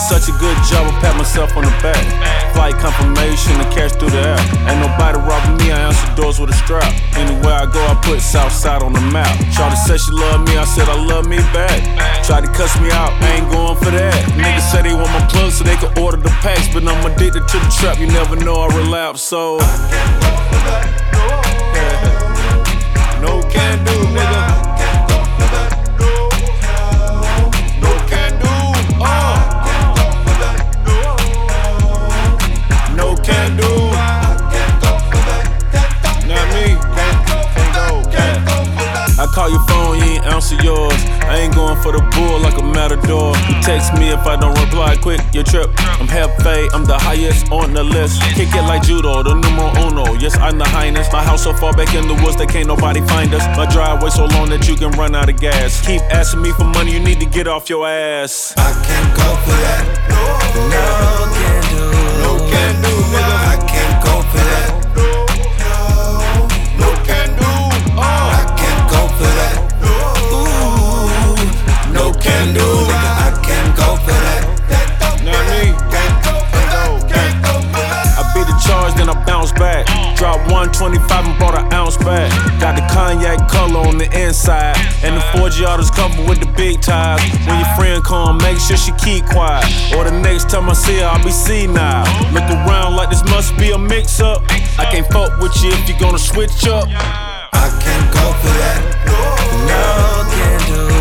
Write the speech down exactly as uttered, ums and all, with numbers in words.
such a good job, I pat myself on the back. Flight confirmation, the cash through the air. Ain't nobody robbing me, I answer doors with a strap. Anywhere I go, I put Southside on the map. Shawty said she love me, I said I love me back. Tried to cuss me out, I ain't going for that. Niggas say they want my plug so they can order the packs, but I'm addicted to the trap, you never know I relapse, so I can't go for that, no. Yeah. No can do, nigga. I can't go for that, no. No can do, uh. I can't go for that, no. No can do. I can't go for that, can't go. Not me. Can't go for that, can't go for that. I call your phone, you ain't answer yours. I ain't going for the bull like a matador. You text me if I don't reply quick, your trip. I'm Hefe, I'm the highest on the list. Kick it like judo, the numero uno. Yes, I'm the highness. My house so far back in the woods that can't nobody find us. My driveway so long that you can run out of gas. Keep asking me for money, you need to get off your ass. I can't go for that, no. No can do. No can do, nigga. I can't go for that, no. No can do, uh. I can't go for that, Ooh, no can do, nigga. I can't go for that. Not me. Can't go for that, can't go for that. I beat the charge, then I bounce back. Drop one twenty-five and bought an ounce back. Got the cognac color on the inside, and the four G autos covered with the big ties. When your friend come, make sure she keep quiet, or the next time I see her, I'll be senile. Look around like this must be a mix-up. I can't fuck with you if you gonna switch up. I can't go for that, No can do.